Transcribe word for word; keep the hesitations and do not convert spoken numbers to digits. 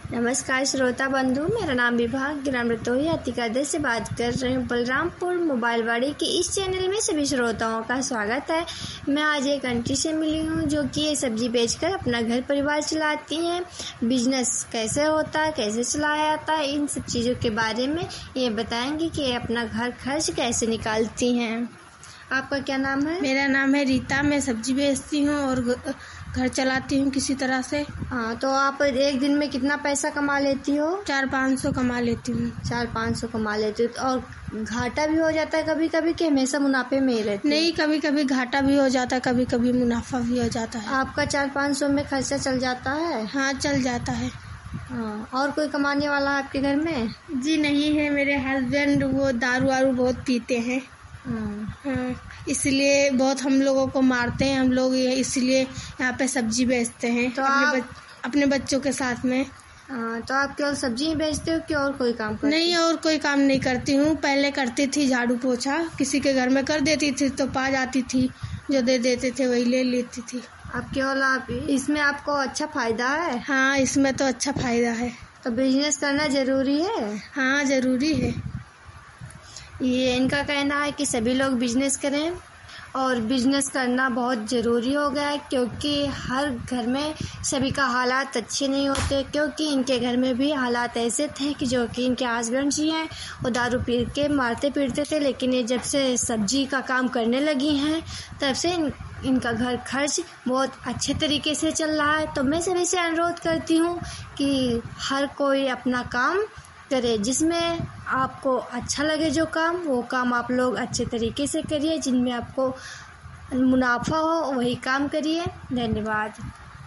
नमस्कार श्रोता बंधु, मेरा नाम विभाग ग्राम रतोही अतिकादर से बात कर रही हूँ। बलरामपुर मोबाइलवाड़ी के इस चैनल में सभी श्रोताओं का स्वागत है। मैं आज एक आंटी से मिली हूँ जो कि ये सब्जी बेचकर अपना घर परिवार चलाती हैं। बिजनेस कैसे होता है, कैसे चलाया जाता है, इन सब चीज़ों के बारे में ये बताएंगी कि अपना घर खर्च कैसे निकालती हैं। आपका क्या नाम है? मेरा नाम है रीता। मैं सब्जी बेचती हूँ और घर चलाती हूँ किसी तरह से। हाँ, तो आप एक दिन में कितना पैसा कमा लेती हो? चार पाँच सौ कमा लेती हूँ। चार पाँच सौ कमा लेती हो। और घाटा भी हो जाता है कभी कभी कि हमेशा मुनाफे में ही रहती? नहीं, कभी कभी घाटा भी हो जाता है, कभी कभी मुनाफा भी हो जाता है। आपका चार पाँच सौ में खर्चा चल जाता है? हाँ, चल जाता है। हाँ, और कोई कमाने वाला है आपके घर में? जी नहीं है, मेरे हस्बैंड वो दारू वारू बहुत पीते हैं। हाँ, इसलिए बहुत हम लोगों को मारते हैं। हम लोग ये इसलिए यहाँ पे सब्जी बेचते हैं तो अपने, आप... बच, अपने बच्चों के साथ में। हाँ, तो आप केवल सब्जी ही बेचते हो कि और कोई काम करती? नहीं, और कोई काम नहीं करती हूँ। पहले करती थी झाड़ू पोछा, किसी के घर में कर देती थी तो पा जाती थी, जो दे देते थे वही ले लेती थी। अब केवल आप इसमें आपको अच्छा फायदा है? हाँ, इसमें तो अच्छा फायदा है। तो बिजनेस करना जरूरी है? हाँ, जरूरी है। ये इनका कहना है कि सभी लोग बिजनेस करें और बिजनेस करना बहुत ज़रूरी हो गया है, क्योंकि हर घर में सभी का हालात अच्छे नहीं होते। क्योंकि इनके घर में भी हालात ऐसे थे कि जो कि इनके हस्बैंड जी हैं वो दारू पी के मारते पीटते थे, लेकिन ये जब से सब्जी का काम करने लगी हैं तब से इन, इनका घर खर्च बहुत अच्छे तरीके से चल रहा है। तो मैं सभी से अनुरोध करती हूँ कि हर कोई अपना काम करे, जिसमें आपको अच्छा लगे जो काम, वो काम आप लोग अच्छे तरीके से करिए। जिनमें आपको मुनाफा हो वही काम करिए। धन्यवाद।